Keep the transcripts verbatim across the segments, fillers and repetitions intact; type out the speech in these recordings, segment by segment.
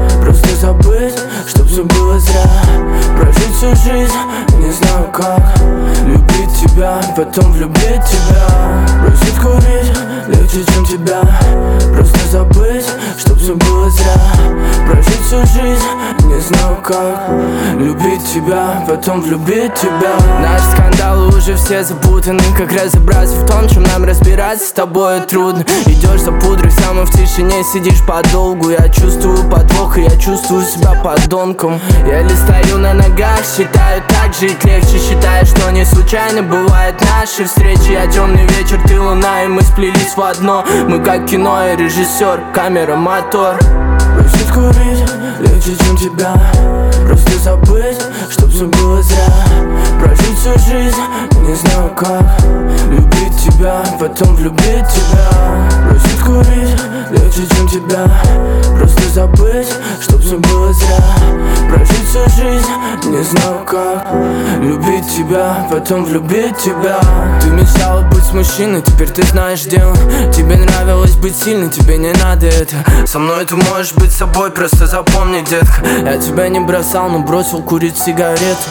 просто забыть, чтоб все было зря. Прожить всю жизнь, не знаю как. Любить тебя, потом влюбить тебя. Бросить курить, легче, чем тебя. Просто забыть, чтоб все было зря. Прожить всю жизнь, не знаю как. Любить тебя, потом влюбить тебя. Наши скандалы уже все запутаны. Как разобраться в том, чем нам разбираться с тобой трудно. Идешь за пудрой, сама в тишине сидишь подолгу. Я чувствую подвох, и я чувствую себя подонком. Еле стою на ногах, считаю, так жить легче. Считаю, что не случайно бывают наши встречи. Я темный вечер, ты луна, и мы сплелись в одно. Мы как кино и режиссер, камера, мотор. Бросить курить, легче, чем тебя. Просто забыть, чтоб все было зря. Прожить всю жизнь, не знаю как. Любить тебя, потом влюбить тебя. Бросить курить, легче, чем тебя. Просто забыть, чтоб все было зря. Прожить всю жизнь, не знаю как. Любить тебя, потом влюбить тебя. Ты мечтала быть с мужчиной, теперь ты знаешь дело. Тебе нравилось быть сильной, тебе не надо это. Со мной ты можешь быть собой, просто запомни, детка. Я тебя не бросал, но бросил курить сигарету.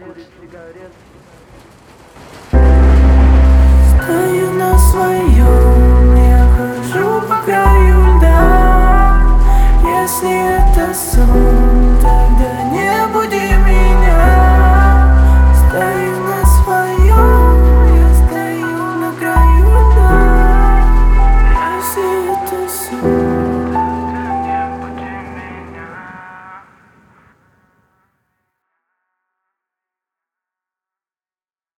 Стою на своем, я хожу по краю льда. Если это сон,